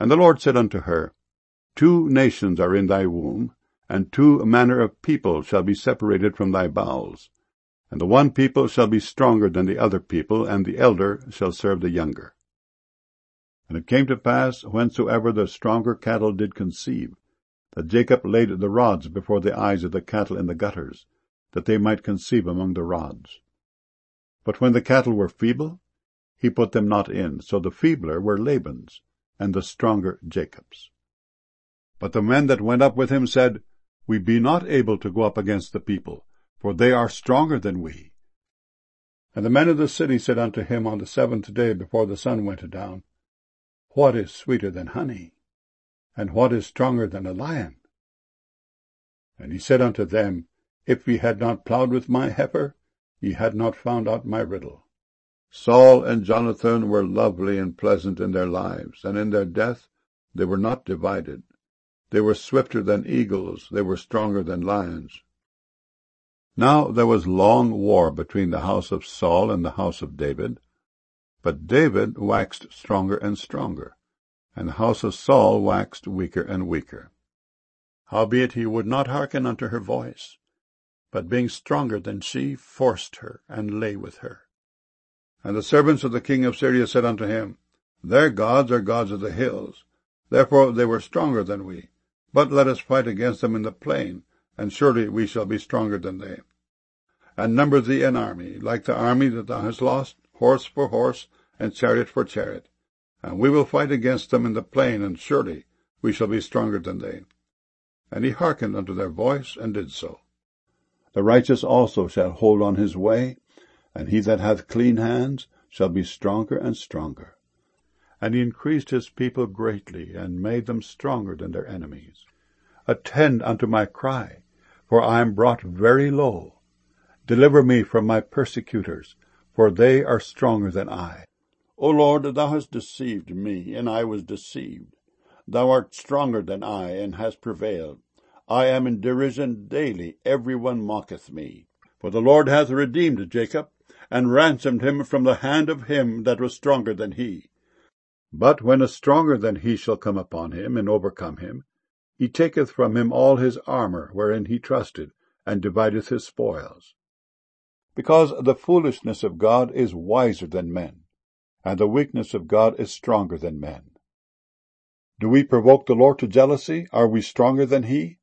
And the Lord said unto her, 2 nations are in thy womb, and 2 manner of people shall be separated from thy bowels. And the one people shall be stronger than the other people, and the elder shall serve the younger. And it came to pass, whensoever the stronger cattle did conceive, that Jacob laid the rods before the eyes of the cattle in the gutters, that they might conceive among the rods. But when the cattle were feeble, he put them not in, so the feebler were Laban's, and the stronger Jacob's. But the men that went up with him said, We be not able to go up against the people, for they are stronger than we. And the men of the city said unto him on the 7th day before the sun went down, What is sweeter than honey? And what is stronger than a lion? And he said unto them, If ye had not plowed with my heifer, ye had not found out my riddle. Saul and Jonathan were lovely and pleasant in their lives, and in their death they were not divided. They were swifter than eagles, they were stronger than lions. Now there was long war between the house of Saul and the house of David, but David waxed stronger and stronger, and the house of Saul waxed weaker and weaker. Howbeit he would not hearken unto her voice, but being stronger than she, forced her, and lay with her. And the servants of the king of Syria said unto him, Their gods are gods of the hills, therefore they were stronger than we. But let us fight against them in the plain, and surely we shall be stronger than they. And number thee an army, like the army that thou hast lost, horse for horse, and chariot for chariot. And we will fight against them in the plain, and surely we shall be stronger than they. And he hearkened unto their voice, and did so. The righteous also shall hold on his way, and he that hath clean hands shall be stronger and stronger. And he increased his people greatly, and made them stronger than their enemies. Attend unto my cry, for I am brought very low. Deliver me from my persecutors, for they are stronger than I. O Lord, thou hast deceived me, and I was deceived. Thou art stronger than I, and hast prevailed. I am in derision daily, every one mocketh me. For the Lord hath redeemed Jacob, and ransomed him from the hand of him that was stronger than he. But when a stronger than he shall come upon him, and overcome him, he taketh from him all his armour wherein he trusted, and divideth his spoils. Because the foolishness of God is wiser than men, and the weakness of God is stronger than men. Do we provoke the Lord to jealousy? Are we stronger than he?